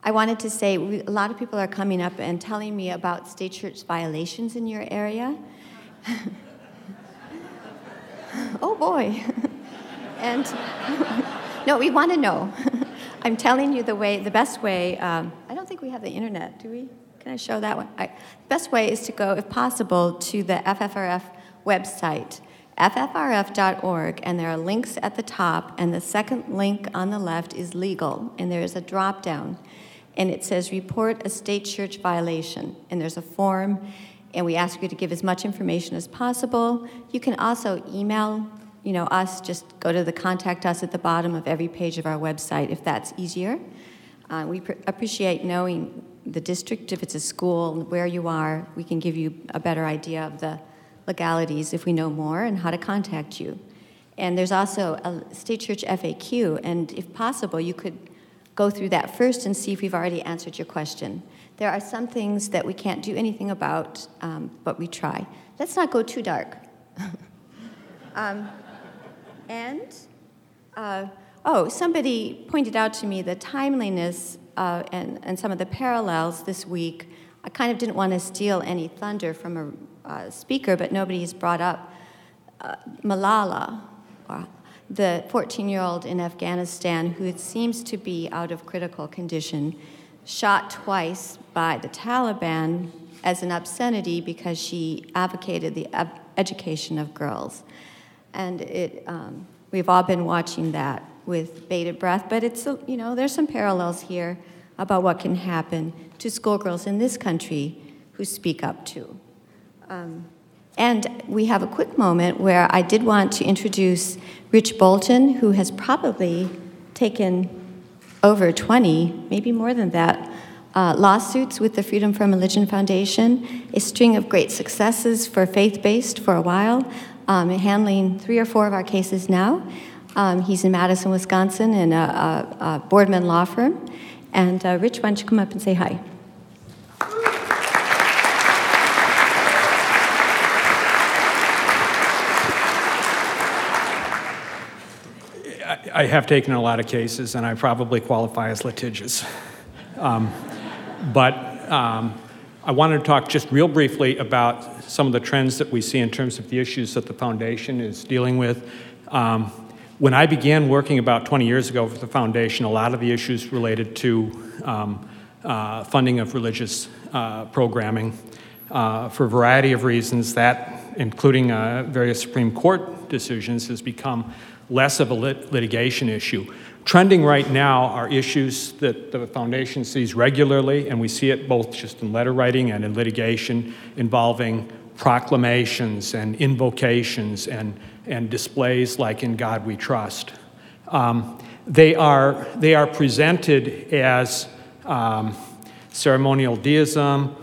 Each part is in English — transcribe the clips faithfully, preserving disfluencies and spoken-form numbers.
I wanted to say, we, a lot of people are coming up and telling me about state church violations in your area. Oh boy. And no, we want to know. I'm telling you the way, the best way, um, I don't think we have the internet, do we? Can I show that one? I, the best way is to go, if possible, to the F F R F website, F F R F dot org, and there are links at the top, and the second link on the left is legal, and there is a drop-down, and it says report a state church violation, and there's a form, and we ask you to give as much information as possible. You can also email, you know, us, just go to the contact us at the bottom of every page of our website if that's easier. Uh, we pr- appreciate knowing the district, if it's a school, where you are. We can give you a better idea of the legalities if we know more and how to contact you. And there's also a State Church F A Q, and if possible, you could go through that first and see if we've already answered your question. There are some things that we can't do anything about, um, but we try. Let's not go too dark. um, and, uh, oh, somebody pointed out to me the timeliness uh, and, and some of the parallels this week. I kind of didn't want to steal any thunder from a uh, speaker, but nobody has brought up uh, Malala, uh, the fourteen-year-old in Afghanistan who seems to be out of critical condition, shot twice by the Taliban as an obscenity because she advocated the ed- education of girls. And it, um, we've all been watching that with bated breath, but it's, you know, there's some parallels here about what can happen to schoolgirls in this country who speak up too. Um, and we have a quick moment where I did want to introduce Rich Bolton, who has probably taken over twenty, maybe more than that, uh, lawsuits with the Freedom from Religion Foundation, a string of great successes for faith-based for a while, um, handling three or four of our cases now. Um, he's in Madison, Wisconsin, in a, a, a Boardman law firm. And uh, Rich, why don't you come up and say hi? I have taken a lot of cases, and I probably qualify as litigious. Um, but um, I wanted to talk just real briefly about some of the trends that we see in terms of the issues that the foundation is dealing with. Um, when I began working about twenty years ago for the foundation, a lot of the issues related to um, uh, funding of religious uh, programming uh, for a variety of reasons. That, including uh, various Supreme Court decisions, has become less of a lit- litigation issue. Trending right now are issues that the foundation sees regularly, and we see it both just in letter writing and in litigation, involving proclamations and invocations and, and displays like In God We Trust. Um, they are, they are presented as um, ceremonial deism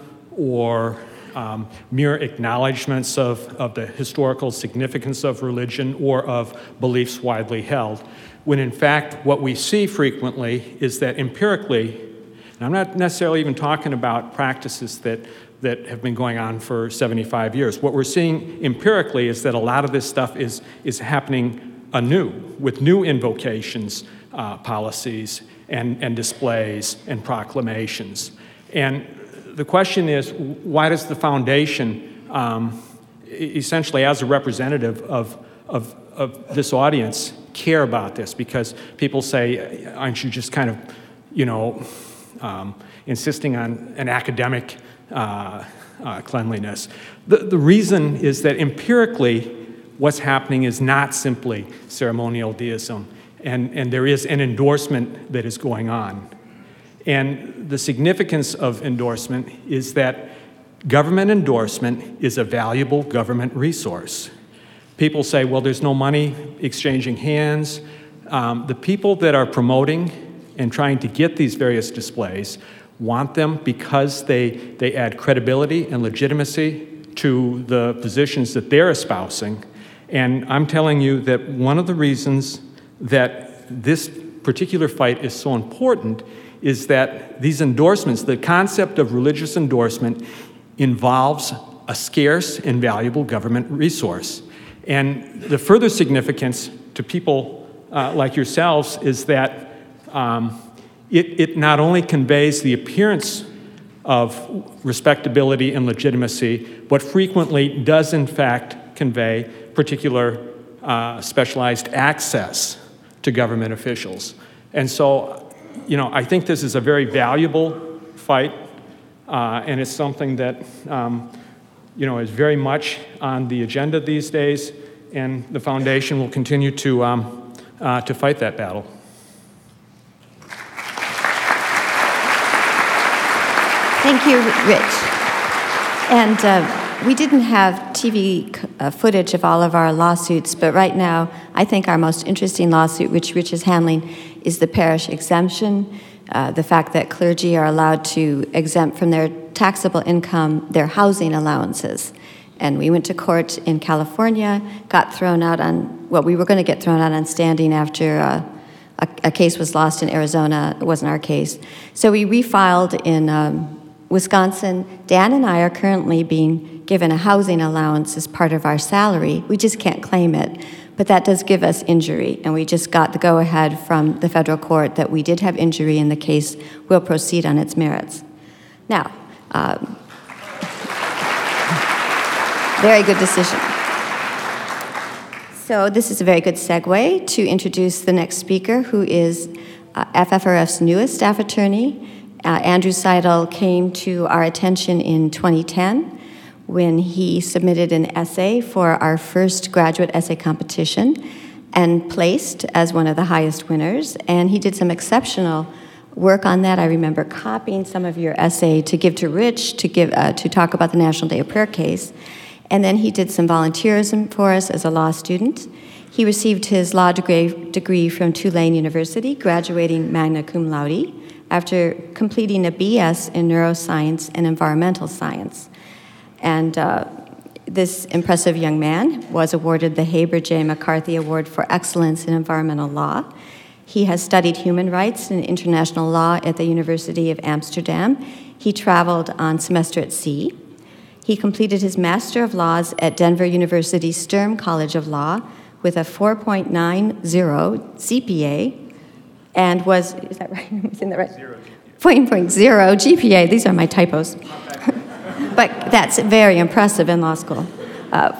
or Um, mere acknowledgments of, of the historical significance of religion or of beliefs widely held, when in fact what we see frequently is that empirically, and I'm not necessarily even talking about practices that, that have been going on for seventy-five years, what we're seeing empirically is that a lot of this stuff is, is happening anew, with new invocations, uh, policies, and, and displays, and proclamations. And the question is, why does the foundation, um, essentially as a representative of, of, of this audience, care about this? Because people say, aren't you just kind of, you know, um, insisting on an academic uh, uh, cleanliness? The, the reason is that empirically, what's happening is not simply ceremonial deism, and, and there is an endorsement that is going on. And the significance of endorsement is that government endorsement is a valuable government resource. People say, well, there's no money exchanging hands. Um, the people that are promoting and trying to get these various displays want them because they, they add credibility and legitimacy to the positions that they're espousing. And I'm telling you that one of the reasons that this particular fight is so important is that these endorsements, the concept of religious endorsement, involves a scarce and valuable government resource. And the further significance to people uh, like yourselves is that um, it, it not only conveys the appearance of respectability and legitimacy, but frequently does in fact convey particular uh, specialized access to government officials. And so, you know, I think this is a very valuable fight, uh, and it's something that, um, you know, is very much on the agenda these days, and the foundation will continue to, um, uh, to fight that battle. Thank you, Rich. And uh, we didn't have T V uh, footage of all of our lawsuits, but right now, I think our most interesting lawsuit, which Rich is handling, is the parish exemption, uh, the fact that clergy are allowed to exempt from their taxable income their housing allowances. And we went to court in California, got thrown out on, well, we were going to get thrown out on standing after uh, a, a case was lost in Arizona. It wasn't our case. So we refiled in um, Wisconsin. Dan and I are currently being given a housing allowance as part of our salary. We just can't claim it, but that does give us injury, and we just got the go-ahead from the federal court that we did have injury, and the case will proceed on its merits. Now, um, very good decision. So this is a very good segue to introduce the next speaker, who is uh, F F R F's newest staff attorney. Uh, Andrew Seidel came to our attention in twenty ten when he submitted an essay for our first graduate essay competition and placed as one of the highest winners. And he did some exceptional work on that. I remember copying some of your essay to give to Rich to give uh, to talk about the National Day of Prayer case. And then he did some volunteerism for us as a law student. He received his law degree, degree from Tulane University, graduating magna cum laude, after completing a B S in neuroscience and environmental science. And uh, this impressive young man was awarded the Haber J. McCarthy Award for Excellence in Environmental Law. He has studied human rights and international law at the University of Amsterdam. He traveled on semester at sea. He completed his Master of Laws at Denver University Sturm College of Law with a four point nine zero G P A, and was, is that right? Was in the right? Zero G P A. zero G P A. These are my typos. But that's very impressive in law school. Uh,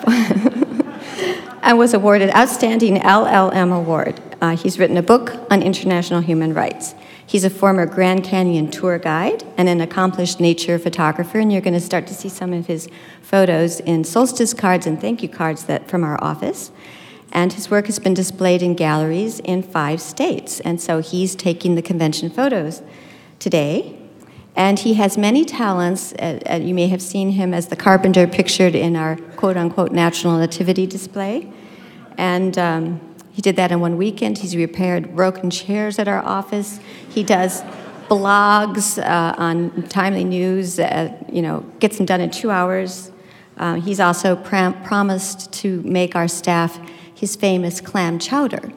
and was awarded Outstanding L L M Award. Uh, he's written a book on international human rights. He's a former Grand Canyon tour guide and an accomplished nature photographer, and you're going to start to see some of his photos in solstice cards and thank you cards that from our office. And his work has been displayed in galleries in five states. And so he's taking the convention photos today. And he has many talents. Uh, uh, you may have seen him as the carpenter pictured in our quote-unquote national nativity display. And um, he did that in one weekend. He's repaired broken chairs at our office. He does blogs uh, on timely news, uh, you know, gets them done in two hours. Uh, he's also prom- promised to make our staff his famous clam chowder.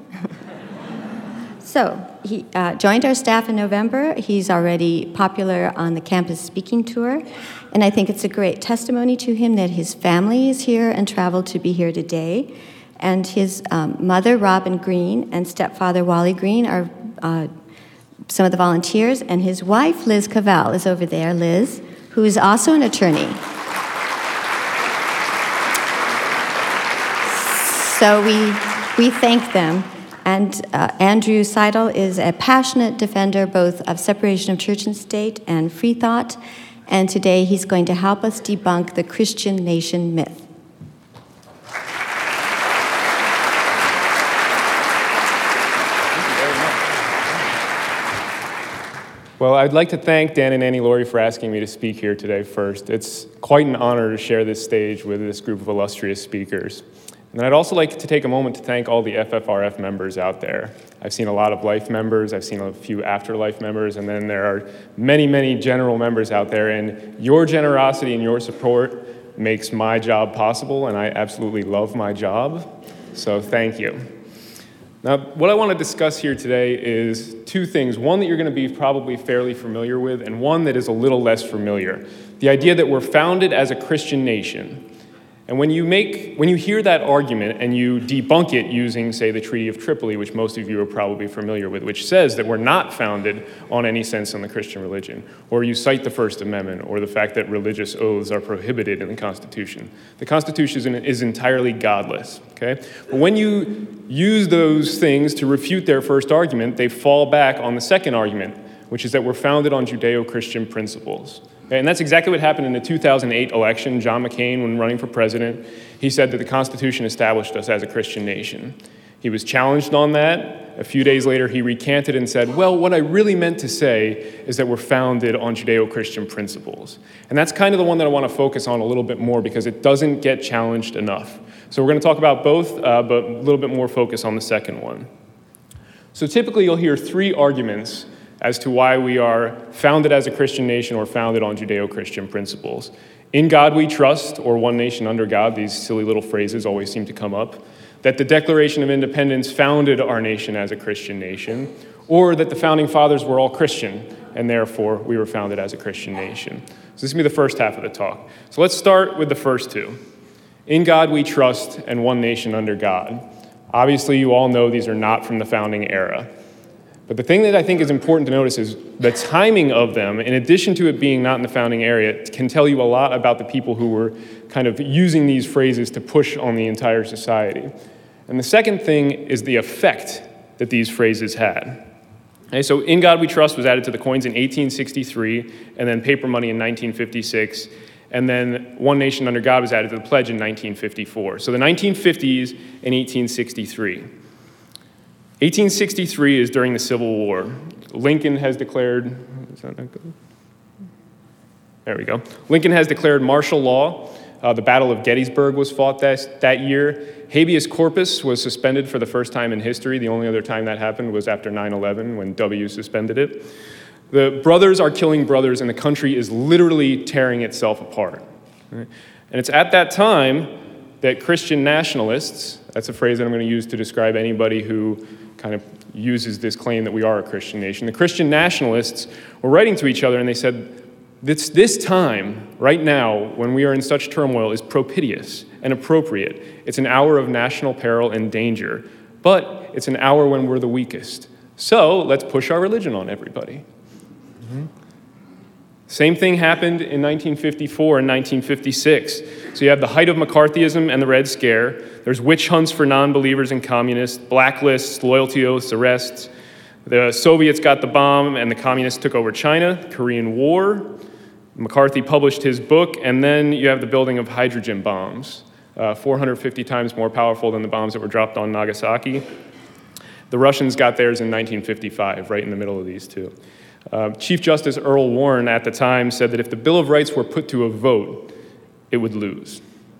So he uh, joined our staff in November. He's already popular on the campus speaking tour, and I think it's a great testimony to him that his family is here and traveled to be here today. And his um, mother, Robin Green, and stepfather, Wally Green, are uh, some of the volunteers, and his wife, Liz Cavell, is over there, Liz, who is also an attorney. So we, we thank them. And uh, Andrew Seidel is a passionate defender both of separation of church and state and free thought. And today he's going to help us debunk the Christian nation myth. Well, I'd like to thank Dan and Annie Laurie for asking me to speak here today first. It's quite an honor to share this stage with this group of illustrious speakers. And I'd also like to take a moment to thank all the F F R F members out there. I've seen a lot of life members, I've seen a few afterlife members, and then there are many, many general members out there, and your generosity and your support makes my job possible, and I absolutely love my job, so thank you. Now, what I want to discuss here today is two things. One that you're going to be probably fairly familiar with, and one that is a little less familiar. The idea that we're founded as a Christian nation. And when you make, when you hear that argument and you debunk it using, say, the Treaty of Tripoli, which most of you are probably familiar with, which says that we're not founded on any sense on the Christian religion, or you cite the First Amendment, or the fact that religious oaths are prohibited in the Constitution, the Constitution is entirely godless, okay? But when you use those things to refute their first argument, they fall back on the second argument, which is that we're founded on Judeo-Christian principles. And that's exactly what happened in the two thousand eight election. John McCain, when running for president, he said that the Constitution established us as a Christian nation. He was challenged on that. A few days later, he recanted and said, well, what I really meant to say is that we're founded on Judeo-Christian principles. And that's kind of the one that I want to focus on a little bit more because it doesn't get challenged enough. So we're going to talk about both, uh, but a little bit more focus on the second one. So typically, you'll hear three arguments as to why we are founded as a Christian nation or founded on Judeo-Christian principles. In God we trust, or one nation under God, these silly little phrases always seem to come up, that the Declaration of Independence founded our nation as a Christian nation, or that the Founding Fathers were all Christian, and therefore we were founded as a Christian nation. So this is going to be the first half of the talk. So let's start with the first two. In God we trust, and one nation under God. Obviously, you all know these are not from the founding era. But the thing that I think is important to notice is the timing of them, in addition to it being not in the founding area, can tell you a lot about the people who were kind of using these phrases to push on the entire society. And the second thing is the effect that these phrases had. Okay, so In God We Trust was added to the coins in eighteen sixty-three, and then paper money in nineteen fifty-six, and then One Nation Under God was added to the pledge in nineteen fifty-four. So the nineteen fifties and eighteen sixty-three. eighteen sixty-three is during the Civil War. Lincoln has declared, is that not good? There we go. Lincoln has declared martial law. Uh, the Battle of Gettysburg was fought that, that year. Habeas corpus was suspended for the first time in history. The only other time that happened was after nine eleven when W suspended it. The brothers are killing brothers and the country is literally tearing itself apart. Right? And it's at that time that Christian nationalists, that's a phrase that I'm going to use to describe anybody who kind of uses this claim that we are a Christian nation. The Christian nationalists were writing to each other and they said, this, this time, right now, when we are in such turmoil, is propitious and appropriate. It's an hour of national peril and danger, but it's an hour when we're the weakest. So let's push our religion on everybody. Mm-hmm. Same thing happened in nineteen fifty-four and nineteen fifty-six. So you have the height of McCarthyism and the Red Scare. There's witch hunts for non-believers and communists, blacklists, loyalty oaths, arrests. The Soviets got the bomb and the communists took over China, Korean War. McCarthy published his book, and then you have the building of hydrogen bombs, uh, four hundred fifty times more powerful than the bombs that were dropped on Nagasaki. The Russians got theirs in nineteen fifty-five, right in the middle of these two. Uh, Chief Justice Earl Warren at the time said that if the Bill of Rights were put to a vote, it would lose.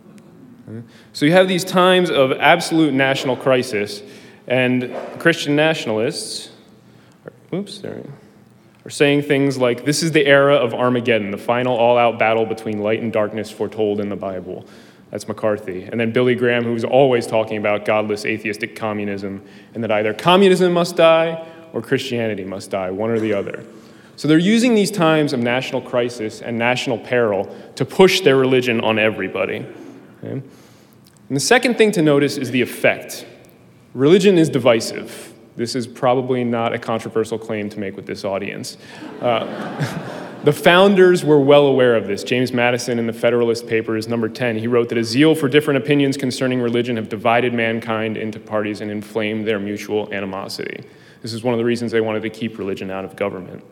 So you have these times of absolute national crisis, and Christian nationalists, oops, there, are saying things like, this is the era of Armageddon, the final all-out battle between light and darkness foretold in the Bible. That's McCarthy. And then Billy Graham, who's always talking about godless, atheistic communism, and that either communism must die or Christianity must die, one or the other. So they're using these times of national crisis and national peril to push their religion on everybody. Okay? And the second thing to notice is the effect. Religion is divisive. This is probably not a controversial claim to make with this audience. Uh, the founders were well aware of this. James Madison in the Federalist Papers, number ten, he wrote that a zeal for different opinions concerning religion have divided mankind into parties and inflamed their mutual animosity. This is one of the reasons they wanted to keep religion out of government.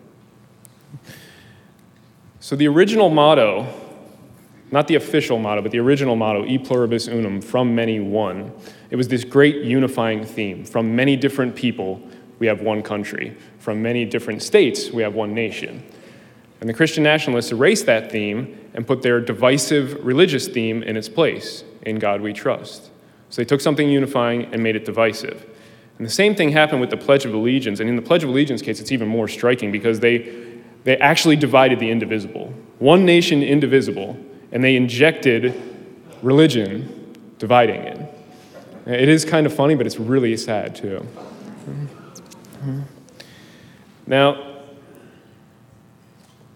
So the original motto, not the official motto, but the original motto, E pluribus unum, from many one, it was this great unifying theme. From many different people, we have one country. From many different states, we have one nation. And the Christian nationalists erased that theme and put their divisive religious theme in its place. In God we trust. So they took something unifying and made it divisive. And the same thing happened with the Pledge of Allegiance. And in the Pledge of Allegiance case, it's even more striking because they, they actually divided the indivisible. One nation, indivisible, and they injected religion, dividing it. It is kind of funny, but it's really sad, too. Now,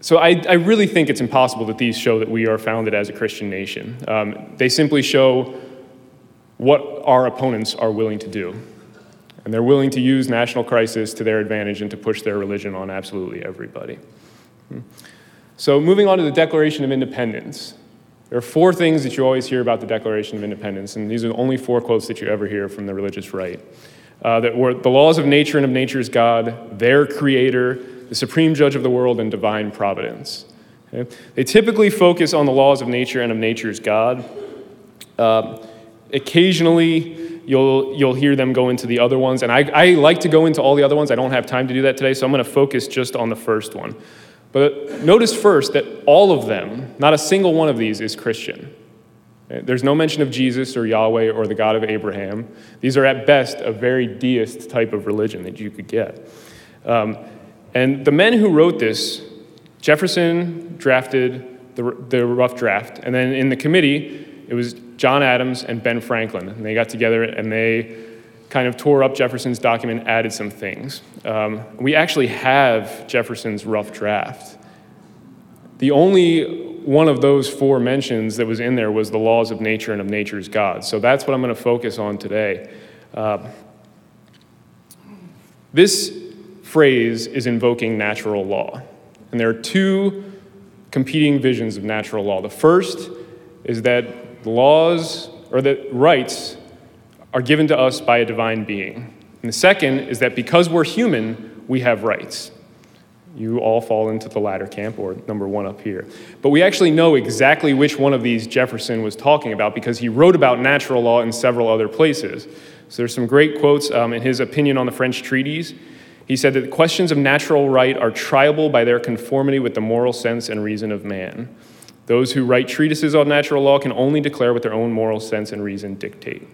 So I, I really think it's impossible that these show that we are founded as a Christian nation. Um, they simply show what our opponents are willing to do. And they're willing to use national crisis to their advantage and to push their religion on absolutely everybody. So moving on to the Declaration of Independence. There are four things that you always hear about the Declaration of Independence, and these are the only four quotes that you ever hear from the religious right. Uh, that were the laws of nature and of nature's God, their creator, the supreme judge of the world, and divine providence. Okay? They typically focus on the laws of nature and of nature's God. Uh, occasionally, you'll you'll hear them go into the other ones, and I, I like to go into all the other ones. I don't have time to do that today, so I'm going to focus just on the first one. But notice first that all of them, not a single one of these, is Christian. There's no mention of Jesus or Yahweh or the God of Abraham. These are at best a very deist type of religion that you could get. Um, and the men who wrote this, Jefferson drafted the, the rough draft, and then in the committee, it was John Adams and Ben Franklin. And they got together and they kind of tore up Jefferson's document, added some things. Um, we actually have Jefferson's rough draft. The only one of those four mentions that was in there was the laws of nature and of nature's God. So that's what I'm going to focus on today. Uh, this phrase is invoking natural law. And there are two competing visions of natural law. The first is that laws, or that rights, are given to us by a divine being. And the second is that because we're human, we have rights. You all fall into the latter camp, or number one up here. But we actually know exactly which one of these Jefferson was talking about because he wrote about natural law in several other places. So there's some great quotes um, in his opinion on the French treaties. He said that the questions of natural right are triable by their conformity with the moral sense and reason of man. Those who write treatises on natural law can only declare what their own moral sense and reason dictate.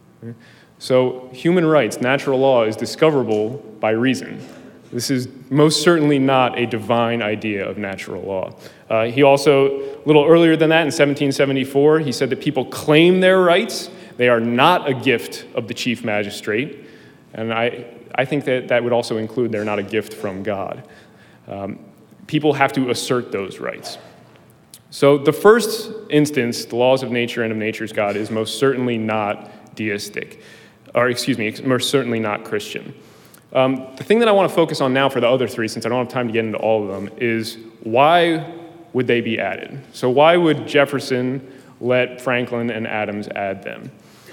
So human rights, natural law, is discoverable by reason. This is most certainly not a divine idea of natural law. Uh, he also, a little earlier than that, in seventeen seventy-four, he said that people claim their rights. They are not a gift of the chief magistrate. And I, I think that that would also include they're not a gift from God. Um, people have to assert those rights. So the first instance, the laws of nature and of nature's God, is most certainly not deistic. Or excuse me, most certainly not Christian. Um, the thing that I want to focus on now for the other three, since I don't have time to get into all of them, is why would they be added? So why would Jefferson let Franklin and Adams add them?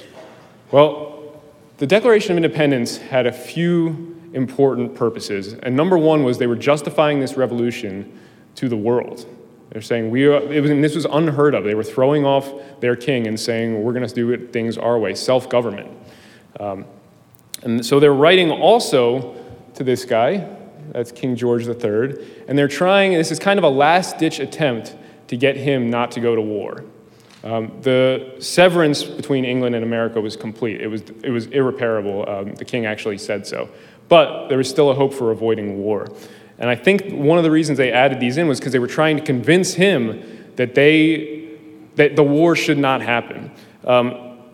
Well, the Declaration of Independence had a few important purposes, and number one was they were justifying this revolution to the world. They're saying, we are, it was, and this was unheard of. They were throwing off their king and saying, we're going to do it, things our way, self-government. Um, And so they're writing also to this guy, that's King George the Third, and they're trying, this is kind of a last-ditch attempt to get him not to go to war. Um, the severance between England and America was complete. It was, it was irreparable. Um, the king actually said so. But there was still a hope for avoiding war. And I think one of the reasons they added these in was because they were trying to convince him that, they, that the war should not happen. Um,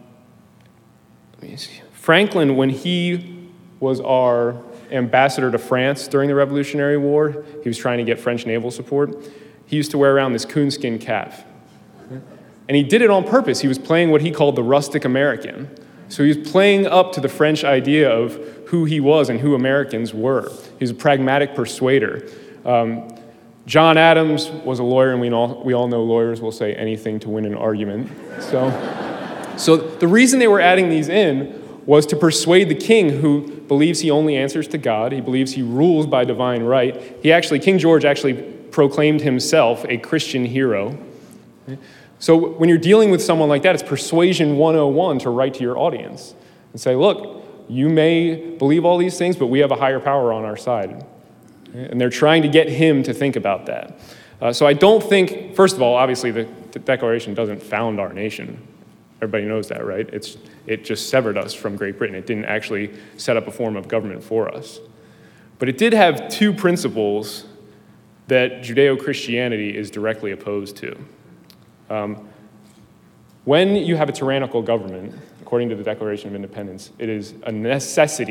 let me see. Franklin, when he was our ambassador to France during the Revolutionary War, he was trying to get French naval support, he used to wear around this coonskin cap. And he did it on purpose. He was playing what he called the rustic American. So he was playing up to the French idea of who he was and who Americans were. He was a pragmatic persuader. Um, John Adams was a lawyer, and we all, we all know lawyers will say anything to win an argument. So, so the reason they were adding these in was to persuade the king, who believes he only answers to God. He believes he rules by divine right. He actually, King George actually proclaimed himself a Christian hero. So when you're dealing with someone like that, it's persuasion one oh one to write to your audience and say, look, you may believe all these things, but we have a higher power on our side. And they're trying to get him to think about that. Uh, so I don't think, first of all, obviously the, the Declaration doesn't found our nation. Everybody knows that, right? It's, it just severed us from Great Britain. It didn't actually set up a form of government for us. But it did have two principles that Judeo-Christianity is directly opposed to. Um, when you have a tyrannical government, according to the Declaration of Independence, it is a necessity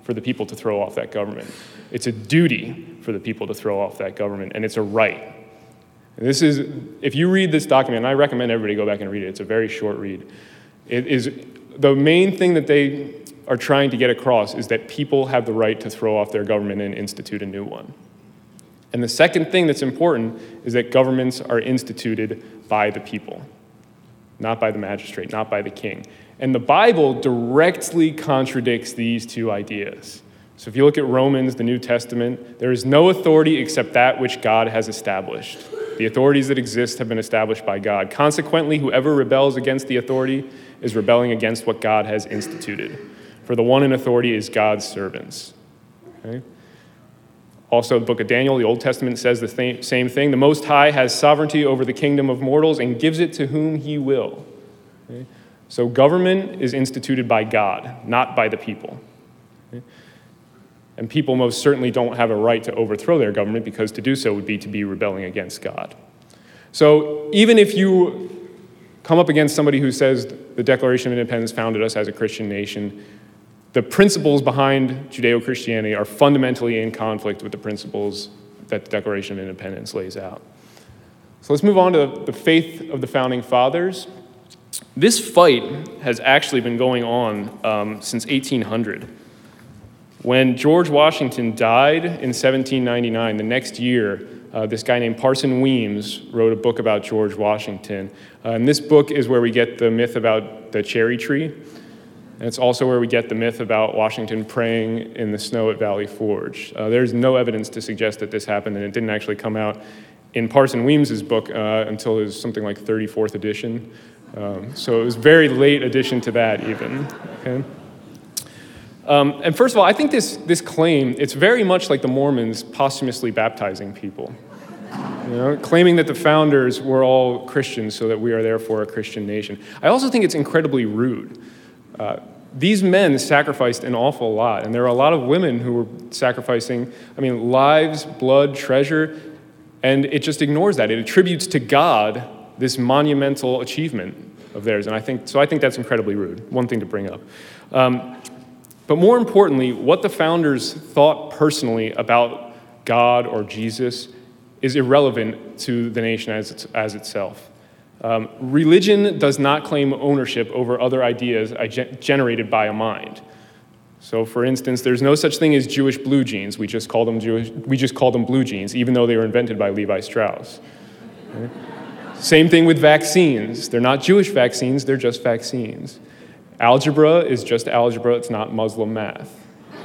for the people to throw off that government. It's a duty for the people to throw off that government, and it's a right. And this is, if you read this document, and I recommend everybody go back and read it, it's a very short read. It is, the main thing that they are trying to get across is that people have the right to throw off their government and institute a new one. And the second thing that's important is that governments are instituted by the people, not by the magistrate, not by the king. And the Bible directly contradicts these two ideas. So if you look at Romans, the New Testament, there is no authority except that which God has established. The authorities that exist have been established by God. Consequently, whoever rebels against the authority is rebelling against what God has instituted. For the one in authority is God's servants. Okay? Also, the book of Daniel, the Old Testament, says the th- same thing. The Most High has sovereignty over the kingdom of mortals and gives it to whom he will. Okay? So government is instituted by God, not by the people. Okay? And people most certainly don't have a right to overthrow their government, because to do so would be to be rebelling against God. So even if you come up against somebody who says the Declaration of Independence founded us as a Christian nation, the principles behind Judeo-Christianity are fundamentally in conflict with the principles that the Declaration of Independence lays out. So let's move on to the faith of the Founding Fathers. This fight has actually been going on um, since eighteen hundred. When George Washington died in seventeen ninety-nine, the next year, uh, this guy named Parson Weems wrote a book about George Washington. Uh, and this book is where we get the myth about the cherry tree. And it's also where we get the myth about Washington praying in the snow at Valley Forge. Uh, there's no evidence to suggest that this happened, and it didn't actually come out in Parson Weems' book uh, until his something like thirty-fourth edition. Um, so it was a very late addition to that even. Okay? Um, and first of all, I think this, this claim, it's very much like the Mormons posthumously baptizing people. You know, claiming that the founders were all Christians so that we are therefore a Christian nation. I also think it's incredibly rude. Uh, these men sacrificed an awful lot, and there are a lot of women who were sacrificing, I mean, lives, blood, treasure, and it just ignores that. It attributes to God this monumental achievement of theirs, and I think so I think that's incredibly rude. One thing to bring up. Um, but more importantly, what the founders thought personally about God or Jesus is irrelevant to the nation as, it's, as itself. Um, religion does not claim ownership over other ideas generated by a mind. So, for instance, there's no such thing as Jewish blue jeans. We just call them Jewish. We just call them blue jeans, even though they were invented by Levi Strauss. Okay? Same thing with vaccines. They're not Jewish vaccines. They're just vaccines. Algebra is just algebra. It's not Muslim math.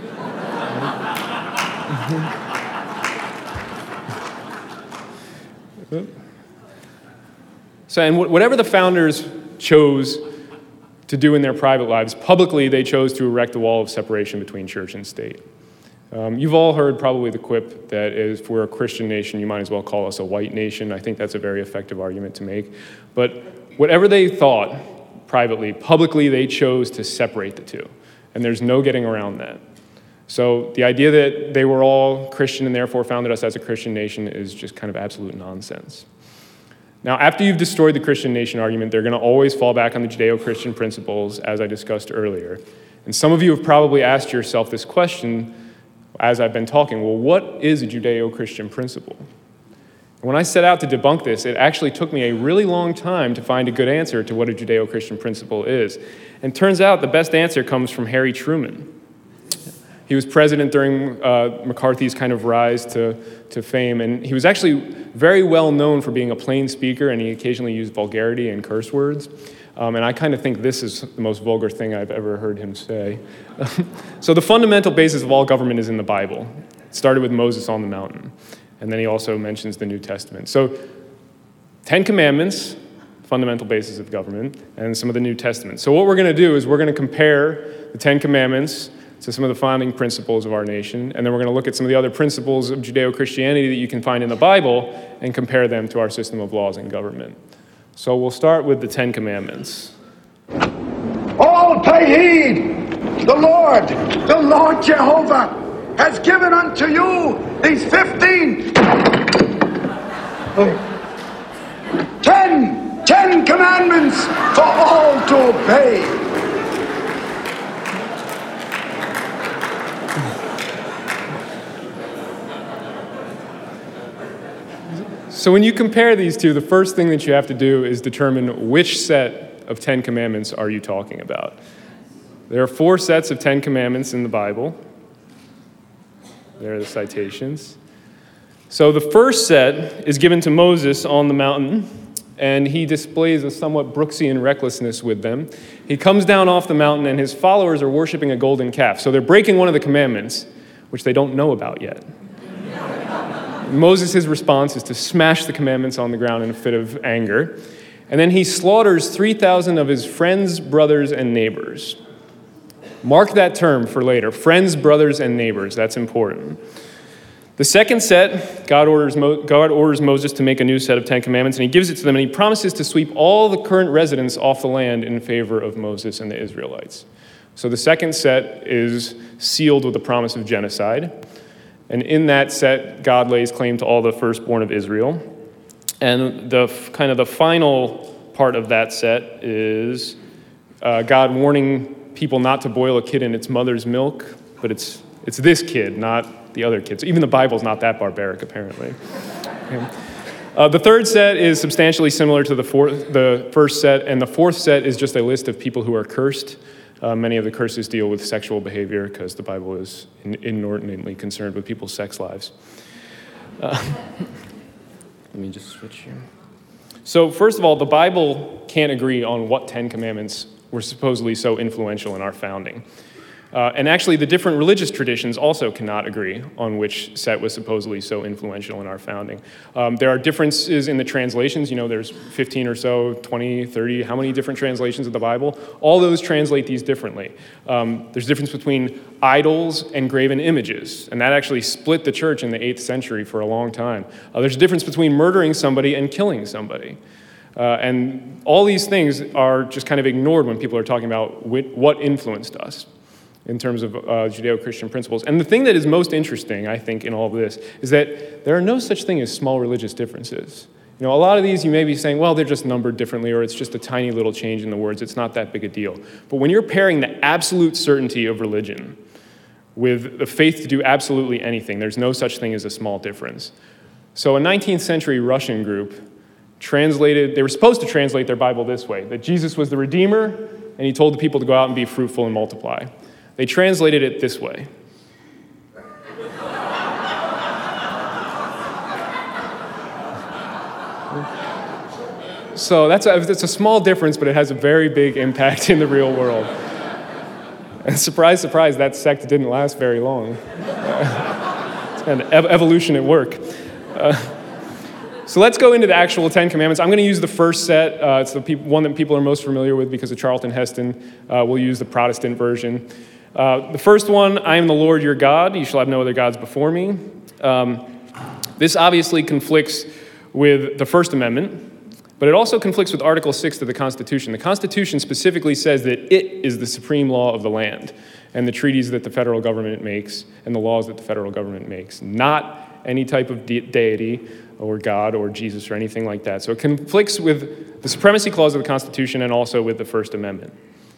So, and whatever the founders chose to do in their private lives, publicly they chose to erect a wall of separation between church and state. Um, you've all heard probably the quip that if we're a Christian nation, you might as well call us a white nation. I think that's a very effective argument to make. But whatever they thought privately, publicly they chose to separate the two. And there's no getting around that. So the idea that they were all Christian and therefore founded us as a Christian nation is just kind of absolute nonsense. Now, after you've destroyed the Christian nation argument, they're going to always fall back on the Judeo-Christian principles, as I discussed earlier. And some of you have probably asked yourself this question as I've been talking. Well, what is a Judeo-Christian principle? When I set out to debunk this, it actually took me a really long time to find a good answer to what a Judeo-Christian principle is. And it turns out the best answer comes from Harry Truman. He was president during uh, McCarthy's kind of rise to, to fame, and he was actually very well known for being a plain speaker, and he occasionally used vulgarity and curse words. Um, and I kind of think this is the most vulgar thing I've ever heard him say. So the fundamental basis of all government is in the Bible. It started with Moses on the mountain, and then he also mentions the New Testament. So Ten Commandments, fundamental basis of government, and some of the New Testament. So what we're going to do is we're going to compare the Ten Commandments to some of the founding principles of our nation, and then we're going to look at some of the other principles of Judeo-Christianity that you can find in the Bible and compare them to our system of laws and government. So we'll start with the Ten Commandments. All pay heed! The Lord, the Lord Jehovah, has given unto you these fifteen, ten, ten commandments for all to obey. So when you compare these two, the first thing that you have to do is determine which set of Ten Commandments are you talking about. There are four sets of Ten Commandments in the Bible. There are the citations. So the first set is given to Moses on the mountain, and he displays a somewhat Brooksian recklessness with them. He comes down off the mountain, and his followers are worshiping a golden calf. So they're breaking one of the commandments, which they don't know about yet. Moses' response is to smash the commandments on the ground in a fit of anger. And then he slaughters three thousand of his friends, brothers, and neighbors. Mark that term for later. Friends, brothers, and neighbors. That's important. The second set, God orders, Mo- God orders Moses to make a new set of Ten Commandments, and he gives it to them, and he promises to sweep all the current residents off the land in favor of Moses and the Israelites. So the second set is sealed with the promise of genocide. And in that set, God lays claim to all the firstborn of Israel. And the kind of the final part of that set is uh, God warning people not to boil a kid in its mother's milk, but it's it's this kid, not the other kids. Even the Bible's not that barbaric, apparently. Okay. Uh, the third set is substantially similar to the fourth, the first set, and the fourth set is just a list of people who are cursed. Uh, many of the curses deal with sexual behavior because the Bible is in, inordinately concerned with people's sex lives. Uh, let me just switch here. So first of all, the Bible can't agree on what Ten Commandments were supposedly so influential in our founding. Uh, and actually, the different religious traditions also cannot agree on which set was supposedly so influential in our founding. Um, there are differences in the translations. You know, there's fifteen or so, twenty, thirty, how many different translations of the Bible? All those translate these differently. Um, there's a difference between idols and graven images, and that actually split the church in the eighth century for a long time. Uh, there's a difference between murdering somebody and killing somebody. Uh, and all these things are just kind of ignored when people are talking about what influenced us in terms of uh, Judeo-Christian principles. And the thing that is most interesting, I think, in all of this is that there are no such thing as small religious differences. You know, a lot of these you may be saying, well, they're just numbered differently, or it's just a tiny little change in the words. It's not that big a deal. But when you're pairing the absolute certainty of religion with the faith to do absolutely anything, there's no such thing as a small difference. So a nineteenth century Russian group translated, they were supposed to translate their Bible this way, that Jesus was the Redeemer, and he told the people to go out and be fruitful and multiply. They translated it this way. So that's a, it's a small difference, but it has a very big impact in the real world. And surprise, surprise, that sect didn't last very long. Uh, it's kind of ev- evolution at work. Uh, so let's go into the actual Ten Commandments. I'm going to use the first set. Uh, it's the pe- one that people are most familiar with because of Charlton Heston. Uh, we'll use the Protestant version. Uh, the first one, I am the Lord your God. You shall have no other gods before me. Um, this obviously conflicts with the First Amendment, but it also conflicts with Article six of the Constitution. The Constitution specifically says that it is the supreme law of the land, and the treaties that the federal government makes and the laws that the federal government makes, not any type of de- deity or God or Jesus or anything like that. So it conflicts with the Supremacy Clause of the Constitution and also with the First Amendment.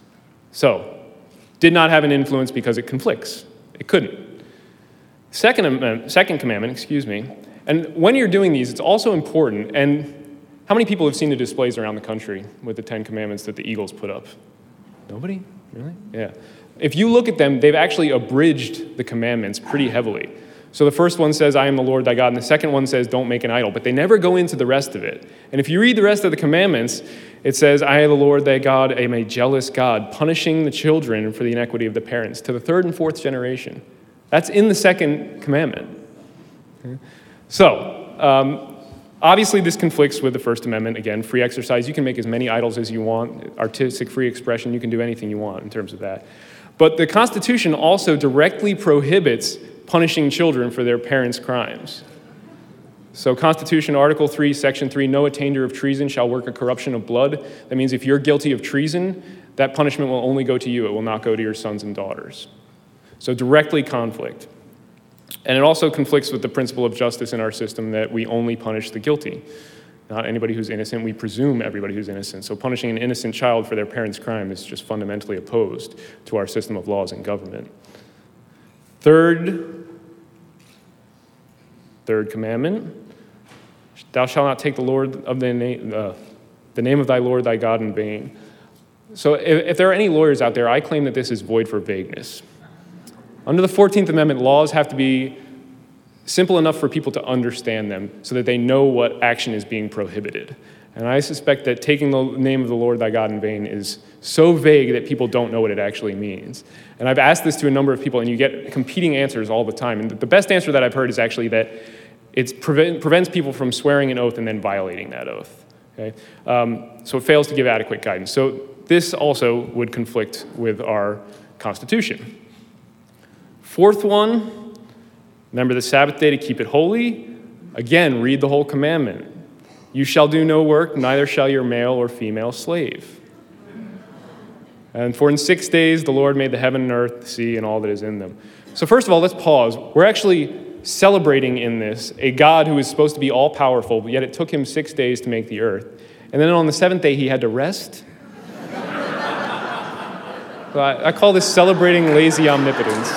So, did not have an influence because it conflicts. It couldn't. Second, amendment, second commandment, excuse me, and when you're doing these, it's also important, and how many people have seen the displays around the country with the Ten Commandments that the Eagles put up? Nobody? Really? Yeah. If you look at them, they've actually abridged the commandments pretty heavily. So the first one says, I am the Lord thy God, and the second one says, don't make an idol. But they never go into the rest of it. And if you read the rest of the commandments, it says, I am the Lord thy God, am a jealous God, punishing the children for the inequity of the parents, to the third and fourth generation. That's in the second commandment. Okay. So, um, obviously this conflicts with the First Amendment. Again, free exercise, you can make as many idols as you want. Artistic free expression, you can do anything you want in terms of that. But the Constitution also directly prohibits punishing children for their parents' crimes. So Constitution, Article three, Section three, no attainder of treason shall work a corruption of blood. That means if you're guilty of treason, that punishment will only go to you. It will not go to your sons and daughters. So directly conflict. And it also conflicts with the principle of justice in our system that we only punish the guilty, not anybody who's innocent. We presume everybody who's innocent. So punishing an innocent child for their parents' crime is just fundamentally opposed to our system of laws and government. Third, third commandment, Thou shalt not take the Lord of the name, uh, the name of thy Lord thy God in vain. So if, if there are any lawyers out there, I claim that this is void for vagueness. Under the fourteenth Amendment, laws have to be simple enough for people to understand them so that they know what action is being prohibited. And I suspect that taking the name of the Lord thy God in vain is so vague that people don't know what it actually means. And I've asked this to a number of people, and you get competing answers all the time. And the best answer that I've heard is actually that it prevent, prevents people from swearing an oath and then violating that oath. Okay? Um, so it fails to give adequate guidance. So this also would conflict with our Constitution. Fourth one, remember the Sabbath day to keep it holy. Again, read the whole commandment. You shall do no work, neither shall your male or female slave. And for in six days the Lord made the heaven and earth, the sea, and all that is in them. So first of all, let's pause. We're actually celebrating in this a God who is supposed to be all-powerful, but yet it took him six days to make the earth. And then on the seventh day, he had to rest. So I, I call this celebrating lazy omnipotence.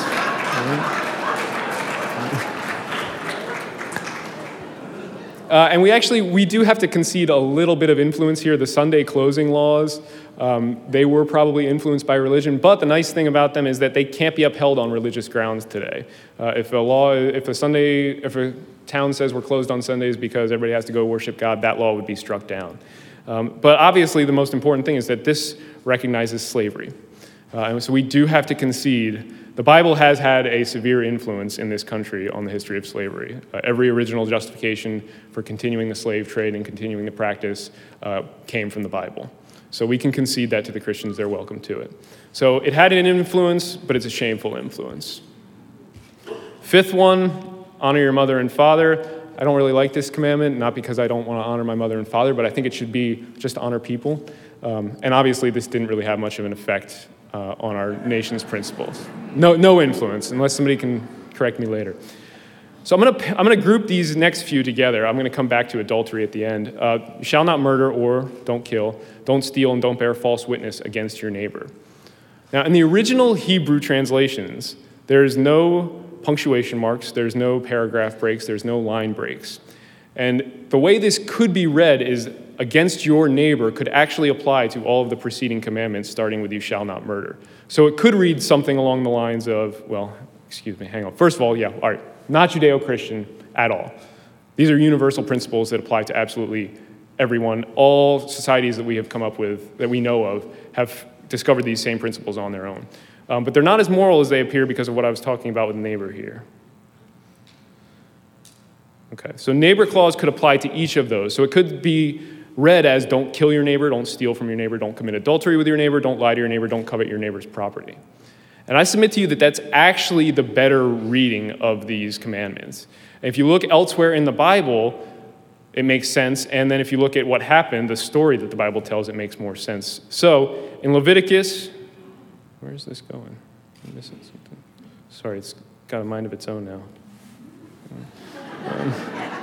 Uh, and we actually, we do have to concede a little bit of influence here. The Sunday closing laws, um, they were probably influenced by religion, but the nice thing about them is that they can't be upheld on religious grounds today. Uh, if a law, if a Sunday, if a town says we're closed on Sundays because everybody has to go worship God, that law would be struck down. Um, but obviously the most important thing is that this recognizes slavery. Uh, and so we do have to concede the Bible has had a severe influence in this country on the history of slavery. Uh, every original justification for continuing the slave trade and continuing the practice uh, came from the Bible. So we can concede that to the Christians. They're welcome to it. So it had an influence, but it's a shameful influence. Fifth one, honor your mother and father. I don't really like this commandment, not because I don't want to honor my mother and father, but I think it should be just to honor people. Um, and obviously this didn't really have much of an effect Uh, on our nation's principles. No, no influence, unless somebody can correct me later. So I'm going to I'm going to group these next few together. I'm going to come back to adultery at the end. Uh, you shall not murder or don't kill, don't steal, and don't bear false witness against your neighbor. Now, in the original Hebrew translations, there's no punctuation marks, there's no paragraph breaks, there's no line breaks. And the way this could be read is against your neighbor could actually apply to all of the preceding commandments, starting with you shall not murder. So it could read something along the lines of, well, excuse me, hang on. First of all, yeah, all right, not Judeo-Christian at all. These are universal principles that apply to absolutely everyone. All societies that we have come up with, that we know of, have discovered these same principles on their own. Um, but they're not as moral as they appear because of what I was talking about with neighbor here. Okay, so neighbor clause could apply to each of those. So it could be read as don't kill your neighbor, don't steal from your neighbor, don't commit adultery with your neighbor, don't lie to your neighbor, don't covet your neighbor's property. And I submit to you that that's actually the better reading of these commandments. And if you look elsewhere in the Bible, it makes sense. And then if you look at what happened, the story that the Bible tells, it makes more sense. So in Leviticus, where is this going? I'm missing something. Sorry, it's got a mind of its own now. Um,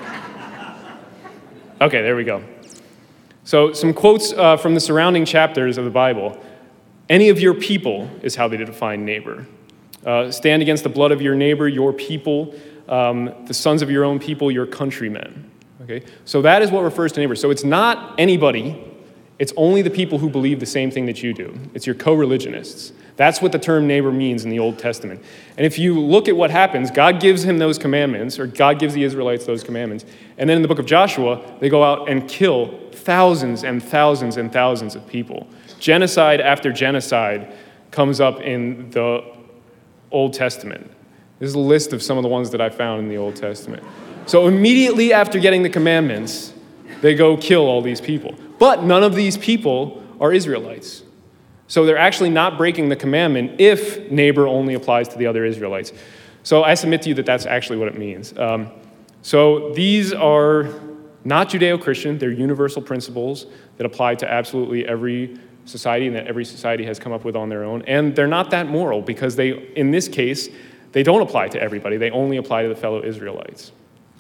okay, there we go. So some quotes uh, from the surrounding chapters of the Bible. Any of your people is how they define neighbor. Uh, stand against the blood of your neighbor, your people, um, the sons of your own people, your countrymen. Okay, so that is what refers to neighbor. So it's not anybody. It's only the people who believe the same thing that you do. It's your co-religionists. That's what the term neighbor means in the Old Testament. And if you look at what happens, God gives him those commandments, or God gives the Israelites those commandments. And then in the book of Joshua, they go out and kill thousands and thousands and thousands of people. Genocide after genocide comes up in the Old Testament. This is a list of some of the ones that I found in the Old Testament. So immediately after getting the commandments, they go kill all these people. But none of these people are Israelites. So they're actually not breaking the commandment if neighbor only applies to the other Israelites. So I submit to you that that's actually what it means. Um, so these are not Judeo-Christian. They're universal principles that apply to absolutely every society and that every society has come up with on their own. And they're not that moral because they, in this case, they don't apply to everybody. They only apply to the fellow Israelites.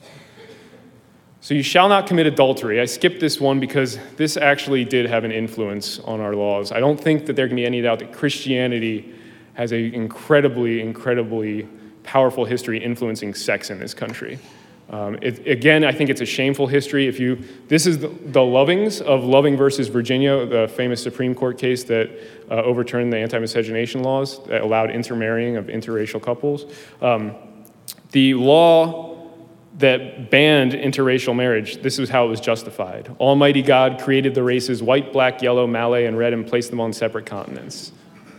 So you shall not commit adultery. I skipped this one because this actually did have an influence on our laws. I don't think that there can be any doubt that Christianity has an incredibly, incredibly powerful history influencing sex in this country. Um, it, again, I think it's a shameful history. If you, this is the, the Lovings of Loving versus Virginia, the famous Supreme Court case that uh, overturned the anti-miscegenation laws that allowed intermarrying of interracial couples. Um, the law that banned interracial marriage, this is how it was justified. Almighty God created the races white, black, yellow, Malay, and red and placed them on separate continents.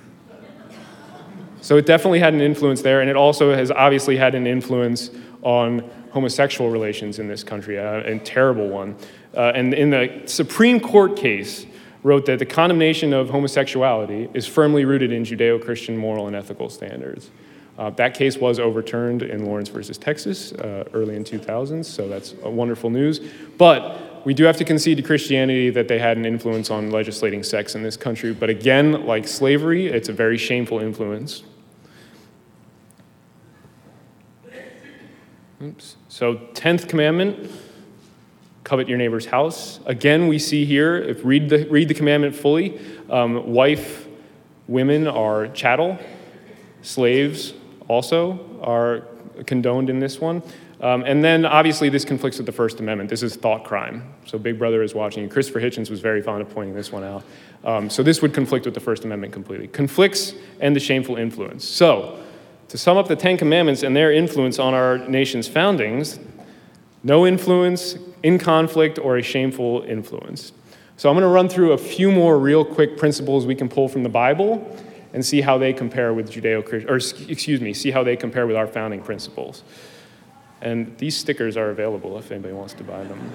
So it definitely had an influence there, and it also has obviously had an influence on homosexual relations in this country, a, a terrible one. Uh, and in the Supreme Court case, wrote that the condemnation of homosexuality is firmly rooted in Judeo-Christian moral and ethical standards. Uh, that case was overturned in Lawrence versus Texas uh, early in two thousands, so that's a wonderful news. But we do have to concede to Christianity that they had an influence on legislating sex in this country. But again, like slavery, it's a very shameful influence. Oops. So, tenth commandment, covet your neighbor's house. Again, we see here, if read the read the commandment fully, um, wife, women are chattel, slaves also are condoned in this one. Um, and then, obviously, this conflicts with the First Amendment. This is thought crime. So Big Brother is watching. Christopher Hitchens was very fond of pointing this one out. Um, so this would conflict with the First Amendment completely. Conflicts and the shameful influence. So, to sum up the Ten Commandments and their influence on our nation's foundings, no influence, in conflict, or a shameful influence. So I'm going to run through a few more real quick principles we can pull from the Bible and see how they compare with Judeo-Christian, or excuse me, see how they compare with our founding principles. And these stickers are available if anybody wants to buy them.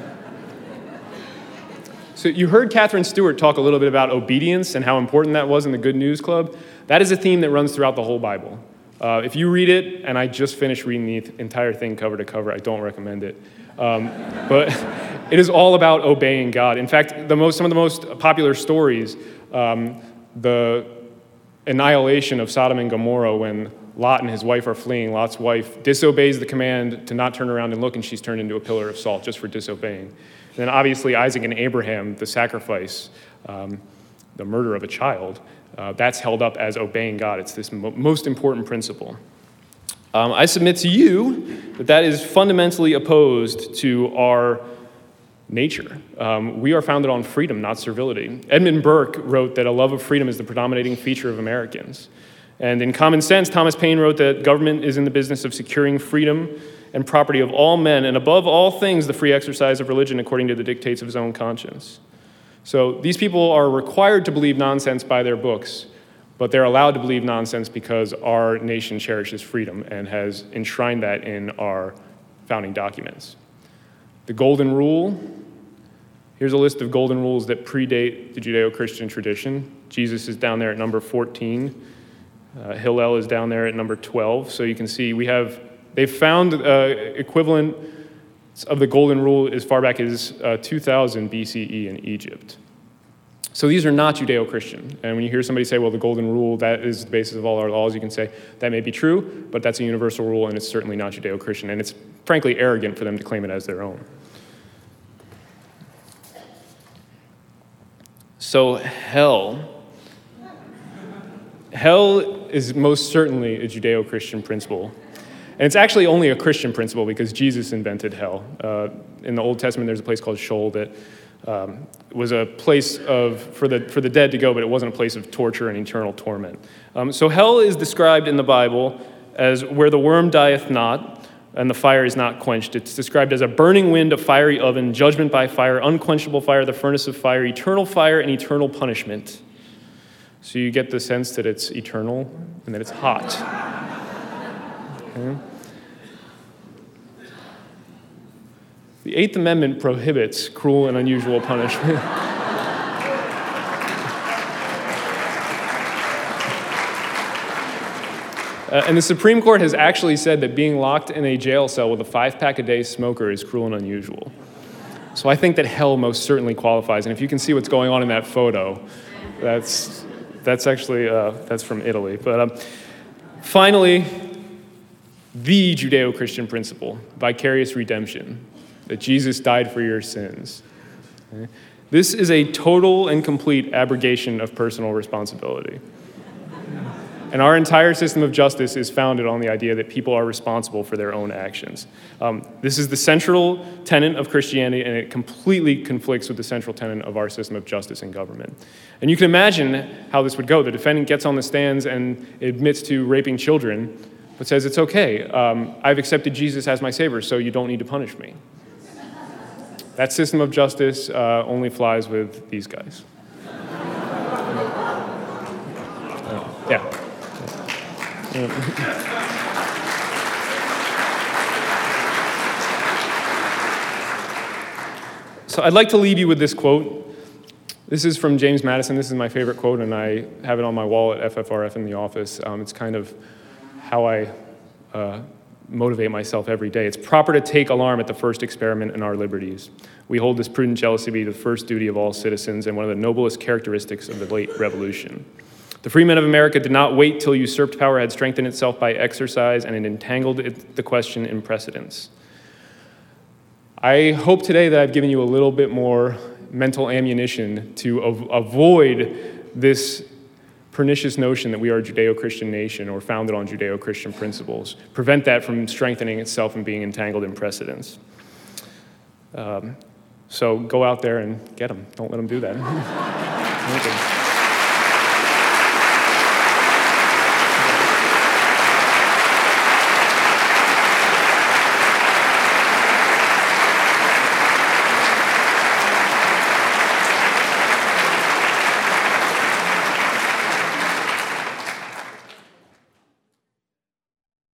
So you heard Catherine Stewart talk a little bit about obedience and how important that was in the Good News Club. That is a theme that runs throughout the whole Bible. Uh, if you read it, and I just finished reading the entire thing cover to cover, I don't recommend it. Um, but it is all about obeying God. In fact, the most, some of the most popular stories, um, the annihilation of Sodom and Gomorrah when Lot and his wife are fleeing. Lot's wife disobeys the command to not turn around and look, and she's turned into a pillar of salt just for disobeying. And then obviously Isaac and Abraham, the sacrifice, um, the murder of a child, Uh, that's held up as obeying God. It's this mo- most important principle. Um, I submit to you that that is fundamentally opposed to our nature. Um, we are founded on freedom, not servility. Edmund Burke wrote that a love of freedom is the predominating feature of Americans. And in Common Sense, Thomas Paine wrote that government is in the business of securing freedom and property of all men, and above all things, the free exercise of religion according to the dictates of his own conscience. So these people are required to believe nonsense by their books, but they're allowed to believe nonsense because our nation cherishes freedom and has enshrined that in our founding documents. The Golden Rule, here's a list of golden rules that predate the Judeo-Christian tradition. Jesus is down there at number fourteen. Uh, Hillel is down there at number twelve. So you can see we have, they've found uh, equivalent of the Golden Rule as far back as uh, two thousand B C E in Egypt. So these are not Judeo-Christian. And when you hear somebody say, well, the Golden Rule, that is the basis of all our laws, you can say, that may be true, but that's a universal rule, and it's certainly not Judeo-Christian. And it's frankly arrogant for them to claim it as their own. So hell. Hell is most certainly a Judeo-Christian principle. And it's actually only a Christian principle because Jesus invented hell. Uh, in the Old Testament, there's a place called Sheol that um, was a place of for the for the dead to go, but it wasn't a place of torture and eternal torment. Um, so hell is described in the Bible as where the worm dieth not and the fire is not quenched. It's described as a burning wind, a fiery oven, judgment by fire, unquenchable fire, the furnace of fire, eternal fire, and eternal punishment. So you get the sense that it's eternal and that it's hot. Okay. The Eighth Amendment prohibits cruel and unusual punishment. uh, and the Supreme Court has actually said that being locked in a jail cell with a five-pack-a-day smoker is cruel and unusual. So I think that hell most certainly qualifies. And if you can see what's going on in that photo, that's that's actually uh, that's from Italy. But um, finally, the Judeo-Christian principle, vicarious redemption, that Jesus died for your sins. Okay? This is a total and complete abrogation of personal responsibility. And our entire system of justice is founded on the idea that people are responsible for their own actions. Um, this is the central tenet of Christianity, and it completely conflicts with the central tenet of our system of justice and government. And you can imagine how this would go. The defendant gets on the stands and admits to raping children, but says, it's okay, um, I've accepted Jesus as my Savior, so you don't need to punish me. That system of justice uh, only flies with these guys. uh, yeah. So I'd like to leave you with this quote. This is from James Madison. This is my favorite quote, and I have it on my wall at F F R F in the office. Um, it's kind of how I uh, motivate myself every day. It's proper to take alarm at the first experiment in our liberties. We hold this prudent jealousy to be the first duty of all citizens and one of the noblest characteristics of the late revolution. The free men of America did not wait till usurped power had strengthened itself by exercise and it entangled it, the question in precedence. I hope today that I've given you a little bit more mental ammunition to av- avoid this pernicious notion that we are a Judeo-Christian nation or founded on Judeo-Christian principles. Prevent that from strengthening itself and being entangled in precedence. Um, so go out there and get them. Don't let them do that.